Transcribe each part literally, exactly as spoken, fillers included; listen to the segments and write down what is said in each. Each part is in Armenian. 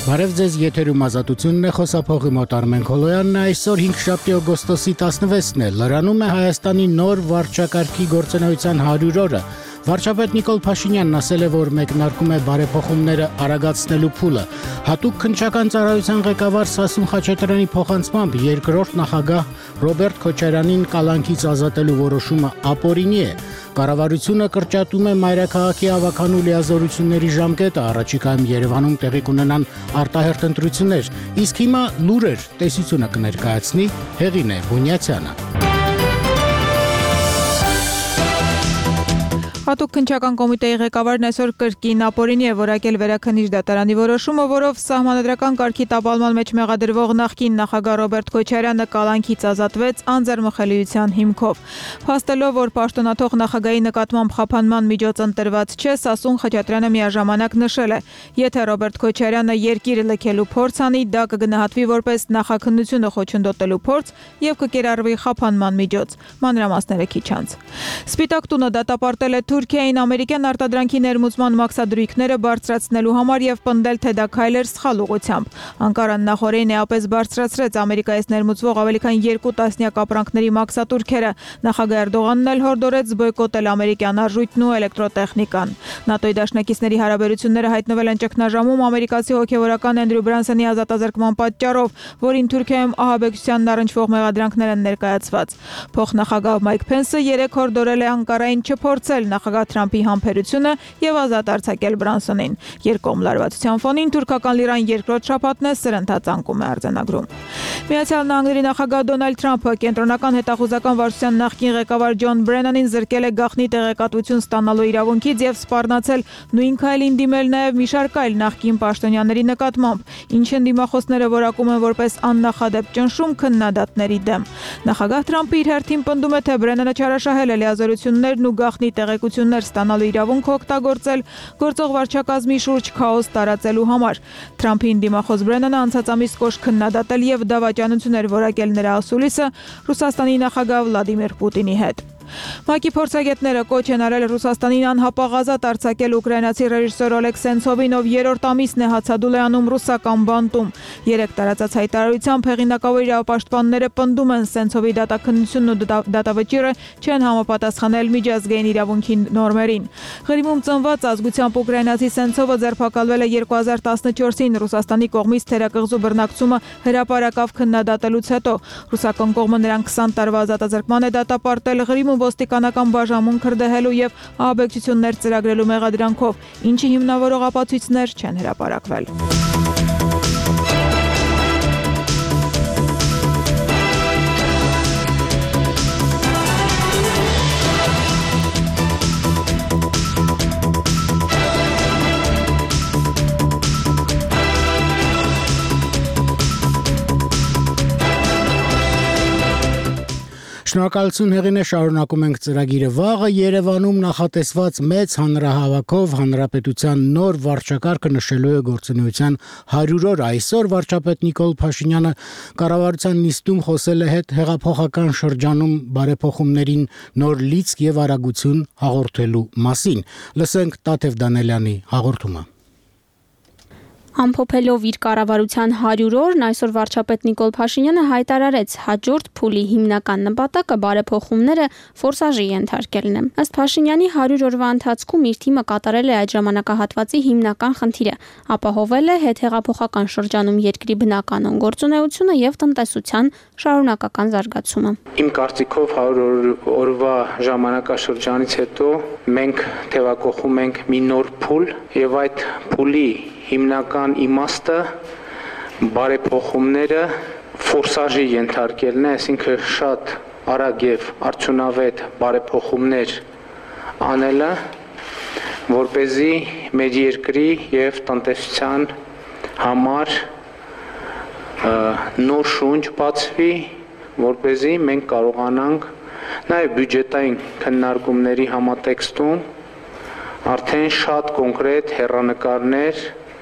Բարև ձեզ, եթերում ազատությունն է, խոսափողի մոտ Արմեն Քոլոյանն է, այսօր հինգշաբթի օգոստոսի տասնվեցն է, լրանում է Հայաստանի նոր վարչակարգի գործունեության հարյուր օրը։ Վարչապետ Նիկոլ Փաշինյանն ասել է, որ մեկնարկում է բարեփոխումները արագացնելու փուլը։ Հատուկ քննչական ծառայության ղեկավար Սասուն Խաչատրյանի փոխանցմամբ երկրորդ նախագահ Ռոբերտ Քոչարյանին կալանքից ազատելու որոշումը ապօրինի է։ Կառավարությունը կրճատում է մայրաքաղաքի ավականու լիազորությունների ժամկետը, առաջիկայում Երևանում տեղի կունենան արտահերթ ընտրություններ, իսկ հիմա լուրեր տեսությունը կներկայացնի Հեղինե Բունյացյանը։ Հատուկ քննչական կոմիտեի ղեկավարն այսօր կրկին ապօրինի է որակել վերաքննիչ դատարանի որոշումը, որով սահմանադրական կարգի տապալման մեջ մեղադրվող նախկին նախագահ Ռոբերտ Քոչարյանը կալանքից ազատվեց անձեռմխելիության հիմքով։ Փաստելով, որ պաշտոնաթող նախագահի նկատմամբ խափանման միջոց ընտրված չէ, Սասուն Խաչատրյանը միաժամանակ նշել է. եթե Ռոբերտ Քոչարյանը երկիրը լքելու փորձ անի, դա կգնահատվի որպես նախաքննությունը խոչընդոտելու փորձ եւ կկիրառվի խափանման միջոց։ Մանրամասները քիչ անց։ Սպիտակ տունը դատապարտել է Թուրքիային ամերիկյան արտադրանքի ներմուծման մաքսադրույքները բարձրացնելու համար եւ պնդել, թե դա քայլ էր սխալ ուղղությամբ։ Անկարան նախորդին էապես բարձրացրեց Ամերիկայից ներմուծվող ավելի քան երկու տասնյակ ապրանքների մաքսատուրքերը։ Նախագահ Էրդողանն էլ հորդորեց բոյկոտել ամերիկյան արժույթն ու էլեկտրոտեխնիկան։ ՆԱՏՕ-ի դաշնակիցների հարաբերությունները հայտնվել են ճգնաժամում ամերիկացի հոգևորական Էնդրյու Բրանսոնի ազատազրկման պատճառով, որին Թուրքիայում ահաբեկչությանն առնչվող մեղադրանքներ են ներկայացված։ Փոխնախագահ Մայք Փենսը երեկ հորդորել է Անկարային չփորձել նախագահ Թրամփի համբերությունը եւ ազատ արձակել Բրանսոնին։ Երկկողմ լարվածության ֆոնին թուրքական լիրան երկրորդ շաբաթն է սրընթաց անկում է արձանագրում։ Միացյալ Նահանգների նախագահ Դոնալդ Թրամփը կենտրոնական հետախուզական վարչության նախկին ղեկավար Ջոն Բրենանին զրկել է գաղտնի տեղեկատվություն ստանալու իրավունքից եւ սպառնացել նույն քայլին դիմել նաեւ մի շարք այլ նախկին պաշտոնյաների նկատմամբ, ինչը դիմախոսները որակում են որպես աննախադեպ ճնշում քննադատների դեմ։ Նախագահ Թրամփը իր հերթին պնդում է, թե Բրենանը չարաշահել է լիազորություններն ու գաղտնի տեղեկություններ ստանալու իրավունքը օգտագործել գործող վարչակազմի շուրջ քաոս տարածելու համար։ Թրամփին դիմախոս Բրենանը անցած ամիս կոշտ քննադատել եւ դավաճանություններ որակել նրա ասուլիսը Ռուսաստանի նախագահ Վլադիմիր Պուտինի հետ։ ՄԱԿ-ի փորձագետները կոչ են արել Ռուսաստանին անհապաղ ազատ արձակել ուկրաինացի ռեժիսոր Օլեգ Սենցովին, ով երրորդ ամիսն է հացադուլ է անում ռուսական բանտում։ Երեք տարածած հայտարարությամբ հեղինակավոր իրավապաշտպանները պնդում են Սենցովի դատաքննությունն ու դատավճիռը չեն համապատասխանել միջազգային իրավունքի նորմերին։ Ղրիմում ծնված ազգությամբ ուկրաինացի Սենցովը ձերբակալվել է երկու հազար տասնչորսին Ռուսաստանի կողմից թերակղզու բռնակցումը հրապարակավ քննադատելուց հետո։ Ռուսական կողմը նրան քսան տարվա ազատազրկման է դատապարտել Ղրիմում ոստիկանական բաժանմուն քրդեհելու եւ ահաբեկչություններ ծրագրելու մեղադրանքով, ինչի հիմնավորող ապացույցներ չեն հրապարակվել։ Շնորհակալություն Հեղինե, շարունակում ենք ծրագիրը։ Վաղը Երևանում նախատեսված մեծ հանրահավաքով հանրապետության նոր վարչակարգը նշելու է գործունեության հարյուր օր։ Այսօր վարչապետ Նիկոլ Փաշինյանը կառավարության նիստում խոսել է հետ հեղափոխական շրջանում բարեփոխումներին նոր լիցք եւ արագություն հաղորդելու մասին։ Լսենք Տաթև Դանելյանի հաղորդումը։ Ամփոփելով իր կառավարության հարյուր օրն, այսօր վարչապետ Նիկոլ Փաշինյանը հայտարարեց հաջորդ փուլի հիմնական նպատակը բարեփոխումները ֆորսաժի ենթարկելն է։ Ըստ Փաշինյանի հարյուր օրվա ընթացքում իր թիմը կատարել է այդ ժամանակահատվածի հիմնական խնդիրը՝ ապահովել է հետհեղափոխական շրջանում երկրի բնականon գործունեությունը եւ տնտեսության շարունակական զարգացումը։ Իմ կարծիքով հարյուր օրվա ժամանակաշրջանից հետո մենք թևակողում ենք մի նոր փուլ եւ այդ փուլի հիմնական իմաստը բարեփոխումները ֆորսաժի ենթարկելն է, այսինքն շատ արագ եւ արդյունավետ բարեփոխումներ անելը, որպեսզի մեր երկրի եւ տնտեսության համար նոր շունչ բացվի, որպեսզի մենք կարողանանք նաեւ բյուջետային քննարկումների համատեքստում արդեն շատ կոնկրետ հեռանկարներ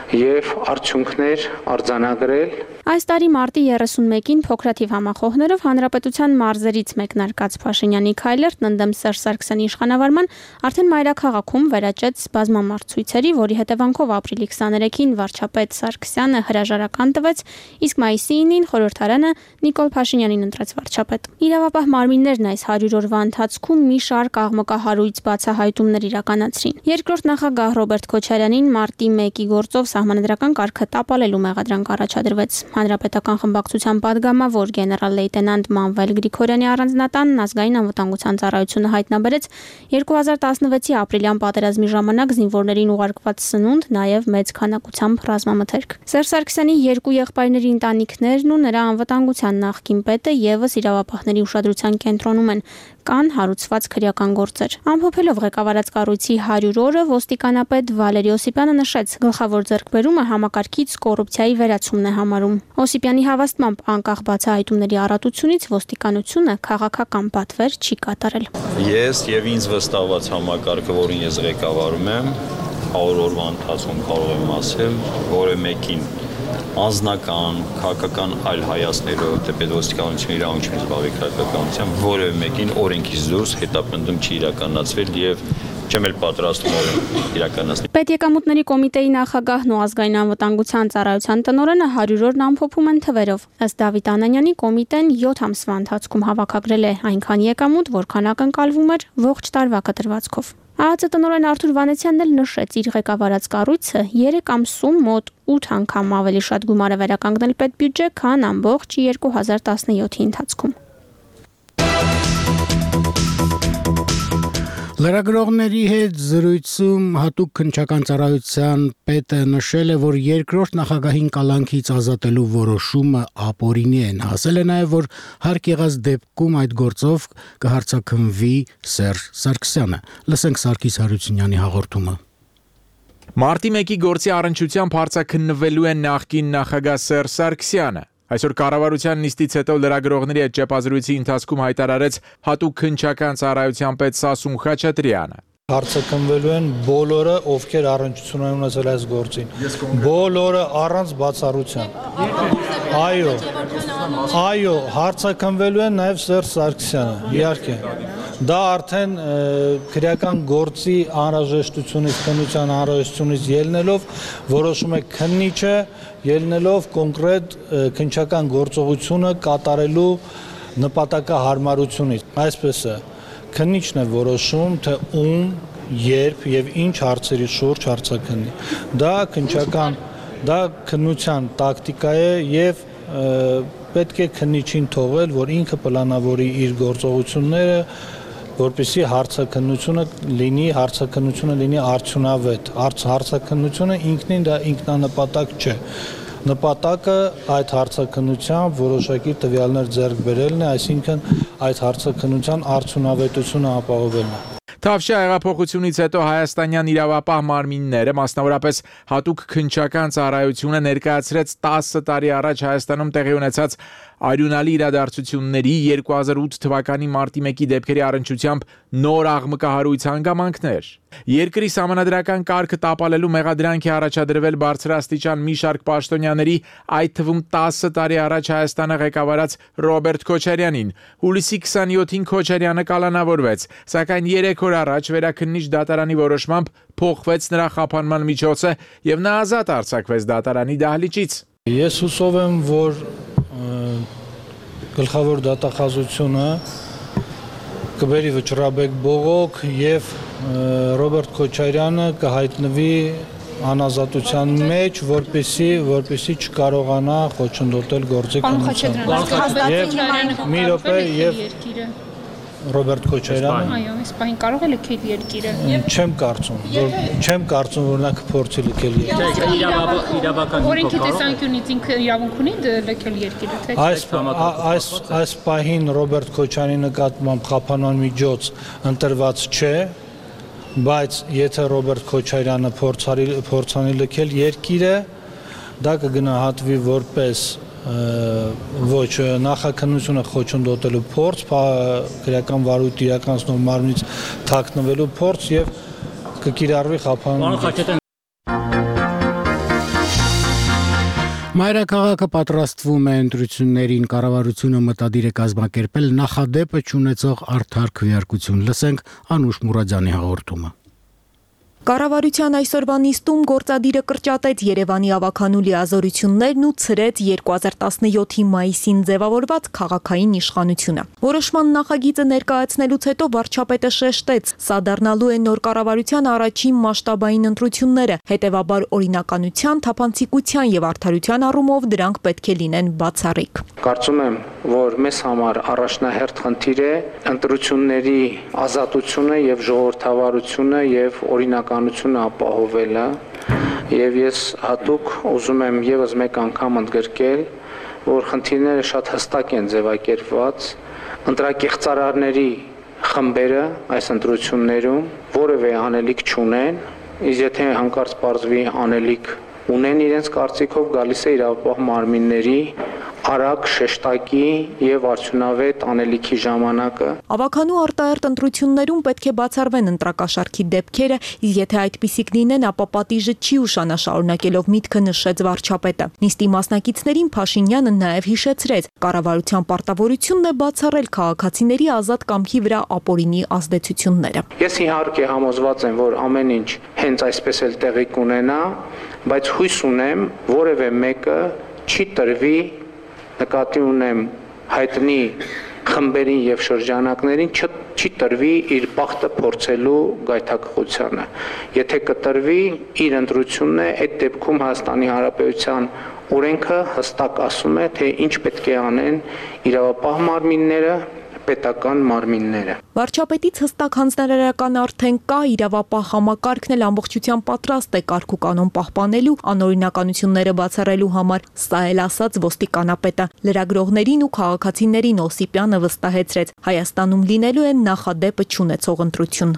եւ արդյունքներ արձանագրել։ Այս տարի մարտի երեսունմեկին փոքրաթիվ համախոհներով հանրապետության մարզերից մեկնարկած Փաշինյանի քայլերթն ընդդեմ Սերժ Սարգսյանի իշխանավարման արդեն մայրաքաղաքում վերաճեց բազմամարդ ցույցերի, որի հետևանքով ապրիլի քսաներեքին վարչապետ Սարգսյանը հրաժարական տվեց, իսկ մայիսի ինին խորհրդարանը Նիկոլ Փաշինյանին ընտրեց վարչապետ։ Իրավապահ մարմիններն այս հարյուր օրվա ընթացքում մի շարք աղմկահարույց բացահայտումներ իրականացրին։ Երկրորդ նախագահ Ռոբերտ Քոչարյանին մարտի մեկի գործով սահմանադրական կարգը տապալելու մեղադրանք առաջադրվեց։ Հանրապետական խմբակցության падգամավոր գեներալ-լեյտենանտ Մանվել Գրիգորյանի առանձնատանն ազգային անվտանգության ծառայությունը հայտնաբերեց երկու հազար տասնվեցի ապրիլյան պատերազմի ժամանակ զինվորներին ուղարկված սնունդ, նաև մեծ քանակությամբ ռազմամթերք։ Սերժ Սարգսյանի երկու եղբայրների ընտանիքներն ու նրա անվտանգության նախկին պետը եւս իրավապահների ուշադրության կենտրոնում են, կան հարուցված քրեական գործեր։ Ամփոփելով ղեկավարած կառույցի հարյուր օրը ոստիկանապետ Վալերի Օսիպյանը նշեց, գլխավոր ձեռքբերումը համակարգից կոռուպցիայի վերացումն է համարում։ Օսիպյանի հավաստմամբ անկախ բացահայտումների առատությունից ոստիկանությունը քաղաքական պատվեր չի կատարել։ Ես եւ ինձ վստահված համակարգը, որին ես ղեկավարում եմ, հարյուր օրվա ընթացքում կարող եմ ասել, որը մեկին անձնական, քաղաքական այլ հայացքներով դեպի ոստիկանությունը իրավունքին զբաղվի քաղաքականության որևէ մեկին օրենքից դուրս հետապնդում չի իրականացվել եւ չեմ էլ պատրաստվում իրականացնել։ Պետեկամուտների կոմիտեի նախագահն ու ազգային անվտանգության ծառայության տնօրենը հարյուր օրն ամփոփում են թվերով։ Ըստ Դավիթ Անանյանի կոմիտեն յոթ ամսվա ընթացքում հավաքագրել է այնքան եկամուտ, որքան ակնկալվում էր ողջ տարվա կտրվածքով։ ԱԱԾ տնօրեն Արթուր Վանեցյանն էլ նշեց իր ղեկավարած կառույցը երեք ամսում մոտ ութ անգամ ավելի շատ գումար է վերականգնել պետբյուջե, քան ամբողջ երկու հազար տասնյոթի ընթացքում։ Լրագրողների հետ զրույցում հատուկ քննչական ծառայության պետը նշել է, որ երկրորդ նախագահին կալանքից ազատելու որոշումը ապօրինի են։ Ասել է նաև, որ հարկ եղած դեպքում այդ գործով կհարձակվի Սերժ Սարգսյանը։ Լսենք Սարգիս Հարությունյանի հաղորդումը։ Մարտի մեկի գործի առնչությամբ հարցաքննվելու է նախկին նախագահ Սերժ Սարգսյանը։ Այսօր կառավարության նիստից հետո լրագրողների հետ ճեպազրույցի ընթացքում հայտարարեց հատուկ քննչական ծառայության պետ Սասուն Խաչատրյանը։ Հարցակնվելու են բոլորը, ովքեր առնչություն են ունեցել այս գործին։ Բոլորը առանց բացառության։ Այո, այո, հարցակնվելու են նաև Սերժ Սարգսյանը, իհարկե։ Դա արդեն քրեական գործի անհրաժեշտությունից, քննության անհրաժեշտությունից ելնելով որոշում է քննիչը, ելնելով կոնկրետ քննչական գործողությունը կատարելու նպատակահարմարությունից։ Այսպես է, քննիչն է որոշում, թե ում, երբ եւ ինչ հարցերի շուրջ հարցակնի։ Դա քննչական, դա քննության տակտիկա է եւ պետք է քննիչին թողել, որ ինքը պլանավորի իր գործողությունները, որպեսզի հարցաքննությունը լինի, հարցաքննությունը լինի արդյունավետ։ Հարցաքննությունը ինքնին դա ինքնանպատակ չէ։ Նպատակը այդ հարցաքննությամբ որոշակի տվյալներ ձեռք բերելն է, այսինքն այդ հարցաքննության արդյունավետությունը ապահովելն է։ Թավշյա հեղափոխությունից հետո հայաստանյան իրավապահ մարմինները, մասնավորապես հատուկ քննչական ծառայությունը ներկայացրեց տասը տարի առաջ Հայաստանում տեղի ունեցած արյունալի իրադարձությունների երկու հազար ութ թվականի մարտի մեկի դեպքերի առնչությամբ նոր աղմկահարույց հանգամանքներ։ Երկրի սահմանադրական կարգը տապալելու մեղադրանք է առաջադրվել բարձրաստիճան մի շարք պաշտոնյաների, այդ թվում տասը տարի առաջ Հայաստանը ղեկավարած Ռոբերտ Քոչարյանին։ Հուլիսի քսանյոթին Քոչարյանը կալանավորվեց, սակայն երեք օր առաջ վերաքննիչ դատարանի որոշմամբ փոխվեց նրա խափանման միջոցը եւ նա ազատ արձակվեց դատարանի դահլիճից։ Ես հուսով եմ, որ գլխավոր դատախազությունը կբերի վճռաբեկ բողոք եւ Ռոբերտ Քոչարյանը կհայտնվի անազատության մեջ, որպեսի որպեսի չկարողանա խոչընդոտել գործի քննությունը։ Եվ մի րոպե եւ Ռոբերտ Քոչարյանը։ Այո, այս պահին կարող է լքել երկիրը։ Չեմ կարծում, որ չեմ կարծում, որ նա կփորձի լքել երկիրը։ Իրավական օրենքի տեսանկյունից ինքը իրավունք ունի լքել երկիրը, թե՞ Այս այս այս պահին Ռոբերտ Քոչարյանի նկատմամբ խափանման միջոց ընտրված չէ, բայց եթե Ռոբերտ Քոչարյանը փորձի փորձանի լքել երկիրը, դա կգնահատվի որպես ոչ նախաքննությունը խոչընդոտելու փորձ, քրեական վարույթ իրականացնող մարմնից թաքնվելու փորձ եւ կկիրառվի խափանման։ Մայրաքաղաքը պատրաստվում է ընտրություններին, կառավարությունը մտադիր է կազմակերպել նախադեպը չունեցող արդար քվեարկություն։ Լսենք Անուշ Մուրադյանի հաղորդումը։ Կառավարության այսօրվա նիստում գործադիրը կրճատեց Երևանի ավագանու լիազորություններն ու ցրեց երկու հազար տասնյոթի մայիսին ձևավորված քաղաքային իշխանությունը։ Որոշման նախագիծը ներկայացնելուց հետո վարչապետը շեշտեց, սա դառնալու է նոր կառավարության առաջին մասշտաբային ընտրությունները, հետևաբար օրինականության, թափանցիկության եւ արդարության առումով դրանք պետք է լինեն բացառիկ։ Կարծում եմ, որ մեզ համար առաջնահերթ խնդիր է ընտրությունների ազատությունը եւ ժողովրդավարությունը եւ օրինականությունը ապահովելը, եւ ես հատուկ ուզում եմ եւս մեկ անգամ ընդգրկել, որ խնդիրները շատ հստակ են ձևակերպված, ընտրակեղծարարների խմբերը այս ընտրություններում որևէ անելիք չունեն, իսկ եթե հանկարծ պարզվի անելիք ունեն իրենց կարծիքով, գալիս է իրավապահ մարմինների արագ շեշտակի եւ արդյունավետ անելիքի ժամանակը։ Ավագանու արտահերթ ընտրություններում պետք է բացառվեն ընտրակաշառքի դեպքերը, իսկ եթե այդպիսիք լինեն, ապա պատիժը չի ուշանա, շարունակելով միտքը նշեց վարչապետը։ Նիստի մասնակիցներին Փաշինյանը նաեւ հիշեցրեց, կառավարության պարտավորությունն է բացառել քաղաքացիների ազատ կամքի վրա ապօրինի ազդեցությունները։ Ես իհարկե համոզված եմ, որ ամեն ինչ հենց այսպես էլ տեղի կունենա, բայց հույս ունեմ, որևէ մեկը չի տրվի, նկատի ունեմ հայտնի խմբերին եւ շրջանակներին չի տրվի իր բախտը փորձելու գայթակղությանը։ Եթե կտրվի, իր ընտրությունն է, այդ դեպքում Հայաստանի Հանրապետության օրենքը հստակ ասում է, թե ինչ պետք է անեն իրավապահ մարմինները, պետական մարմինները։ Վարչապետից հստակ հանձնարարական արդեն կա, իրավապահ համակարգն էլ ամբողջությամբ պատրաստ է կարգ ու կանոն պահպանելու, անօրինականությունները բացառելու համար, սա էլ ասաց ոստիկանապետը։ Լրագրողներին ու քաղաքացիներին Օսիպյանը վստահեցրեց, Հայաստանում լինելու է նախադեպը չունեցող ընտրություն։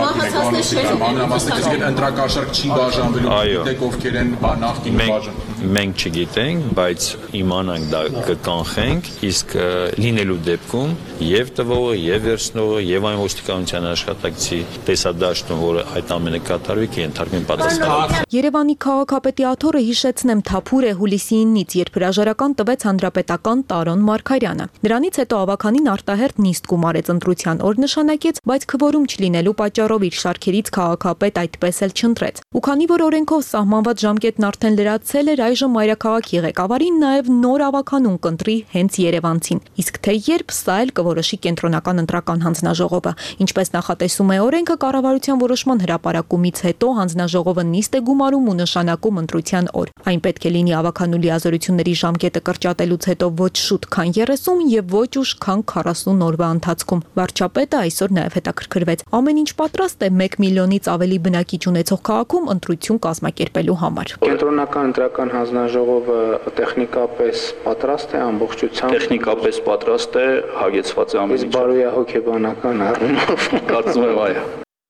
Ընտրակաշառք չի բաժանվելու, գիտեք ովքեր են նախկին բաժան։ Մենք չգիտենք, բայց իմանանք դա կկանխենք, իսկ լինելու դեպքում եւ տվողը, եւ վերցնողը, եւ այն ոստիկանության աշխատակցի տեսադաշտում, որը այդ ամենը կատարվի, կենթարկվեն պատասխանատվության։ Երևանի քաղաքապետի աթոռը հիշեցնեմ թափուր է հուլիսի ինից, երբ հրաժարական տվեց հանրապետական Տարոն Մարգարյանը։ Դրանից հետո ավագանին արտահերթ նիստ գումարեց ընտրության օր նշանակեց, բայց քվորում չլինելու պատճառով իր շարքերից քաղաքապետ այդպես էլ չընտրեց։ Ու քանի որ օրենքով սահմանված ժամկետն արդեն լրացել էր, այժմ մայրաքաղաքի ղեկավարին նաև նոր ավագանուն կընտրի հենց երևանցին։ Իսկ թե երբ, սա էլ կորոշի կենտրոնական ընտրական հանձնաժողովը։ Ինչպես նախատեսում է օրենքը, կառավարության որոշման հրապարակումից հետո հանձնաժողովը նիստ է գումարում ու նշանակում ընտրության օր։ Այն պետք է լինի ավագանու լիազորությունների ժամկետը կրճատելուց հետո ոչ շուտ, քան երեսուն եւ ոչ ուշ, քան քառասուն օրվա ընթացքում։ Վարչապետը այսօր նաև հետաքրքրվեց։ Ամեն ինչ պատրաստ է մեկ միլիոնից ավելի բնակիչ ունեցող քաղաքում ընտրություն կազմակերպելու համար։ Կենտրոնական ընտրական հանձնաժողովը տեխնիկապես պատրաստ է ամբողջությամբ։ Տեխնիկապես պատրաստ է, հագեցված է ամեն ինչ։ Բարոյահոգեբանական առումով կարծում եմ այո։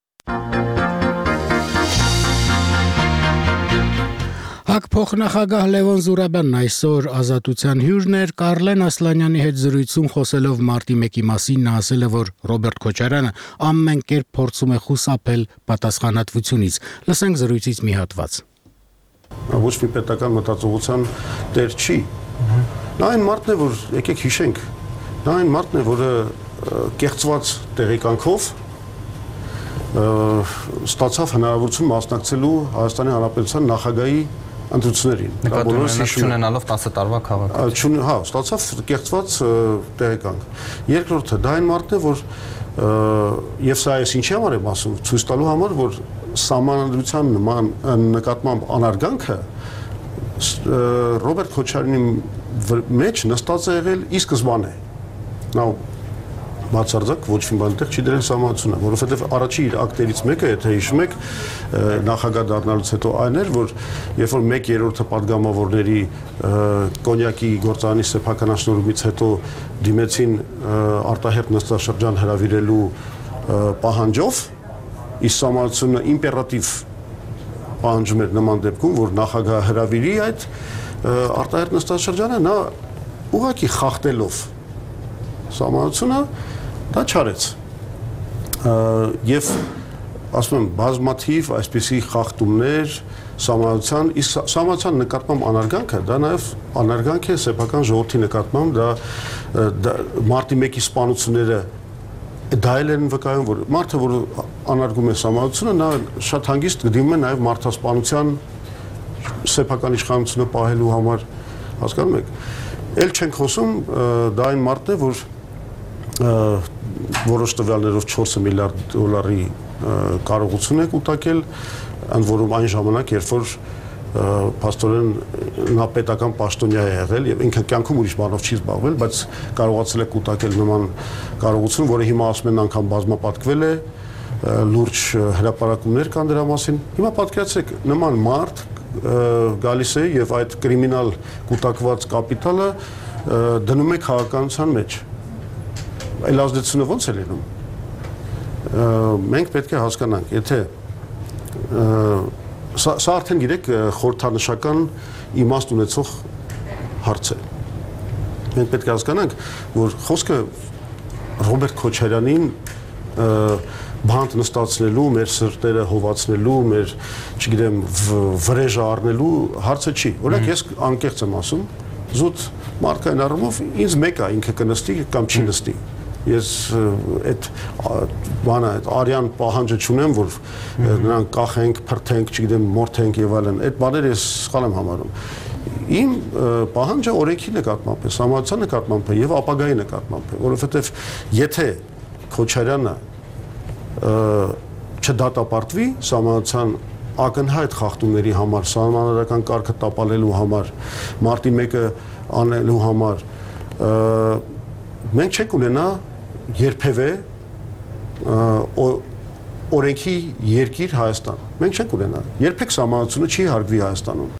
Հակ փոխնախագահ Լևոն Զուրաբյանն այսօր Ազատության հյուրն էր, Կարլեն Ասլանյանի հետ զրույցում խոսելով մարտի մեկի մասին նա ասել է, որ Ռոբերտ Քոչարյանը ամեն կերպ փորձում է խուսափել պատասխանատվությունից։ Լսենք զրույցից մի հատված։ Ոչ մի պետական մտածողության տեր չի։ Նա այն մարդն է, որ եկեք հիշենք, նա այն մարդն է, որը կեղծված տեղեկանքով ստացավ հնարավորություն մասնակցելու Հայաստանի Հանրապետության նախագահի ընտրություններին։ Նկատի ունենալով տասը տարվա քաղաքացի։ Հա, ստացավ կեղծված տեղեկանք։ Երկրորդը դա այն մարդն է, որ եւ սա այս ինչի համար եմ ասում, ցույց տալու համար, որ սահմանադրության նման նկատմամբ անարգանքը Ռոբերտ Քոչարյանի մեջ նստած է եղել ի սկզբանե։ Նա բացարձակ ոչ մի բան տեղ չի դրել սահմանությունը, որովհետև առաջի իր ակտերից մեկը, եթե հիշում եք, նախագահ դառնալուց հետո այն էր, որ երբ որ մեկ երրորդը падգամավորների կոնյակի գործարանի սեփականաշնորհումից հետո դիմեցին արտահերթ նստաշրջան հրավիրելու պահանջով, իսկ սահմանությունը իմպերատիվ պահանջում էր նման դեպքում, որ նախագահը հրավիրի այդ արտահերթ նստաշրջանը, նա ուղղակի խախտելով սահմանությունը դա չարեց եւ ասում եմ բազմաթիվ այսպիսի խախտումներ սահմանության, իսկ սահմանության նկատմամբ անարգանքը, դա նաև անարգանք է սեփական ժողովրդի նկատմամբ, դա մարտի մեկի սպանությունները դա էլ են վկայում, որ մարդը, որ անարգում է սահմանությունը, նա շատ հանգիստ գտնում է նաև մարդասպանության սեփական իշխանությունը պահելու համար, հասկանում եք։ Էլ չենք խոսում, դա այն մարդն է, որ որոշ տվյալներով չորս միլիարդ դոլարի կարողություն է կուտակել, ընդ որում այն ժամանակ, երբ որ փաստորեն նա պետական պաշտոնյա է եղել եւ ինքը կյանքում ուրիշ բանով չի զբաղվել, բայց կարողացել է կուտակել նման կարողություն, որը հիմա ասում են անգամ բազմապատկվել է, լուրջ հրապարակումներ կան դրա մասին։ Հիմա պատկերացրեք, նման մարդ գալիս է եւ այդ կրիմինալ կուտակված կապիտալը դնում է քաղաքականության մեջ։ Այլ ազդեցությունը ո՞նց է լինում։ Մենք պետք է հասկանանք, եթե սա արդեն գիտեք խորհրդանշական իմաստ ունեցող հարց է։ Մենք պետք է հասկանանք, որ խոսքը Ռոբերտ Քոչարյանին բանտ նստացնելու, մեր սրտերը հովացնելու, մեր, չգիտեմ, վրեժը առնելու հարցը չի։ Օրինակ ես անկեղծ եմ ասում, զուտ մարդկային առումով ինձ մեկ է ինքը կնստի կամ չի նստի։ Ես այդ բանը, այդ արյան պահանջը չունեմ, որ նրանք կախենք, փրթենք, չգիտեմ, մորթենք եւ այլն։ Այդ բաները ես սխալ եմ համարում։ Իմ պահանջը օրենքի նկատմամբ է, սահմանության նկատմամբ է եւ ապագայի նկատմամբ է, որովհետեւ եթե Քոչարյանը չդատապարտվի սահմանության ակնհայտ խախտումների համար, սահմանադրական կարգը տապալելու համար, մարտի մեկը անելու համար, մենք չենք ունենա երբևէ օրենքի երկիր Հայաստան։ Մենք չենք ունենա։ Երբեք սահմանությունը չի հարգվի Հայաստանում։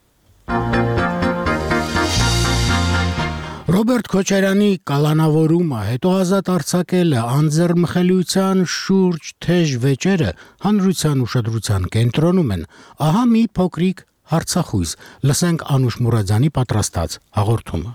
Ռոբերտ Քոչարյանի կալանավորումը, հետո ազատ արձակելը, անձեռմխելիության շուրջ թեժ վեճերը հանրության ուշադրության կենտրոնում են։ Ահա մի փոքրիկ հարցախույս, լսենք Անուշ Մուրադյանի պատրաստած հաղորդումը։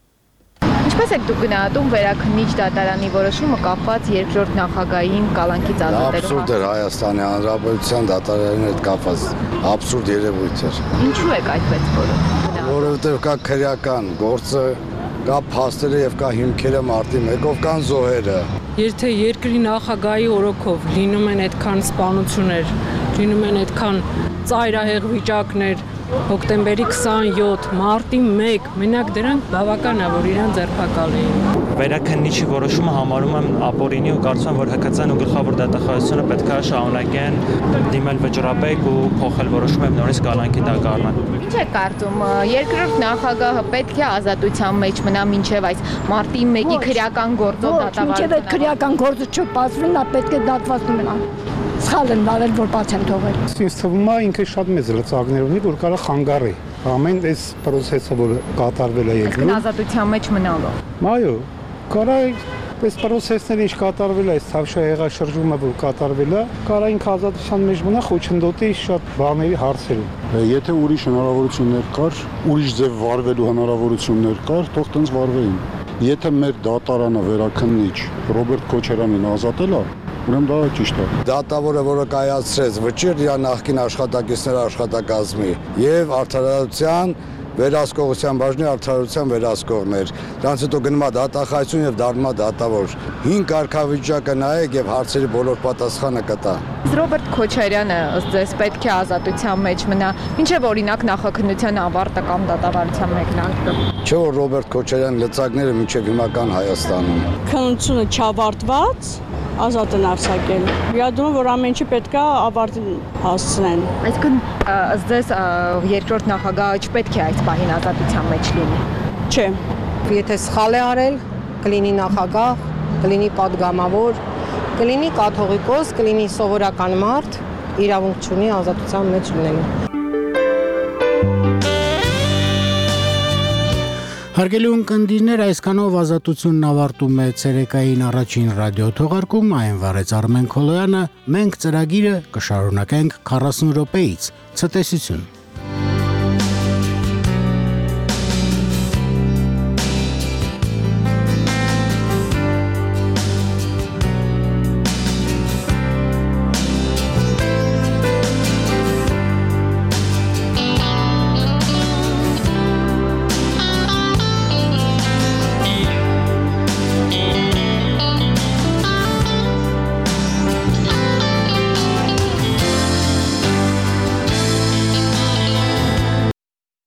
Ինչպես եք դուք գնահատում վերաքննիչ դատարանի որոշումը կապված երկրորդ նախագահային կալանքից ազատելու։ Աբսուրդ էր Հայաստանի Հանրապետության դատարանի հետ կապված, աբսուրդ երևույթ էր։ Ինչու եք այդպես որոշում։ Որովհետև կա քրեական գործը, կա փաստերը եւ կա հիմքերը մարտի մեկով կան զոհերը։ Եթե երկրի նախագահի օրոքով լինում են այդքան սպանություններ, լինում են այդքան ծայրահեղ վիճակներ, հոկտեմբերի քսաներորդ, մարտի մեկ, մենակ դրանք բավական է, որ իրան ձերբակալեին։ Վերաքննիչի որոշումը համարում եմ ապօրինի ու կարծում եմ, որ ՀԿՑ-ն ու գլխավոր դատախազությունը պետք է շարունակեն դիմել վճռաբեկ ու փոխել որոշումը եւ նորից կալանքի տակ առնեն։ Ինչ է կարծում, երկրորդ նախագահը պետք է ազատության մեջ մնա մինչև այս մարտի մեկի քրեական գործով դատավարությունը։ Մինչև այդ քրեական գործը չպասվի, նա պետք է դատված մնա։ Սխալ են վարել, որ բաց են թողել։ Ինձ թվում է ինքը շատ մեծ լծակներ ունի, որ կարող խանգարի ամեն այս process-ը, որ կատարվել է երկրում։ Ազատության մեջ մնալով։ Այո, կարող այս process-ները ինչ կատարվել է, այս թավշահեղաշրջումը, որ կատարվել է, կարող ինքը ազատության մեջ մնա խոչընդոտի շատ բաների հարցերում։ Եթե ուրիշ հնարավորություններ կար, ուրիշ ձև վարվելու հնարավորություններ կար, թող տենց վարվեին։ Եթե մեր դատարանը վերաքննիչ Ռոբերտ Քոչարյանին ազատել է, ուրեմն դա ճիշտ է։ Դատավորը, որը կայացրեց վճիռ իր նախկին աշխատակիցների աշխատակազմի եւ արդարացության վերահսկողության բաժնի արդարացության վերահսկողներ։ Դրանց հետո գնում է դատախազություն եւ դառնում է դատավոր։ Հին կարգավիճակը նայեք եւ հարցերի բոլոր պատասխանը կտա։ Ռոբերտ Քոչարյանը ըստ ձեզ պետք է ազատության մեջ մնա, մինչև օրինակ նախաքննության ավարտը կամ դատավարության մեկնարկը։ Չէ՞ որ Ռոբերտ Քոչարյանի լծակները մինչև հիմա կան Հայաստանում։ Քննությունը չավարտված ազատ են արձակել։ Միադում որ ամեն ինչը պետք է ավարտին հասցնեն։ Այսինքն ըստ ձեզ երկրորդ նախագահը չպետք է այս պահին ազատության մեջ լինի։ Չէ։ Եթե սխալ է արել, կլինի նախագահ, կլինի падգամավոր, կլինի կաթողիկոս, կլինի սովորական մարդ, իրավունք չունի ազատության մեջ լինելու։ Հարգելի ունկնդիրներ, այսքանով ազատությունն ավարտում է ցերեկային առաջին ռադիո թողարկումը, այն վարեց Արմեն Քոլոյանը, մենք ծրագիրը կշարունակենք քառասուն րոպեից, ցտեսություն։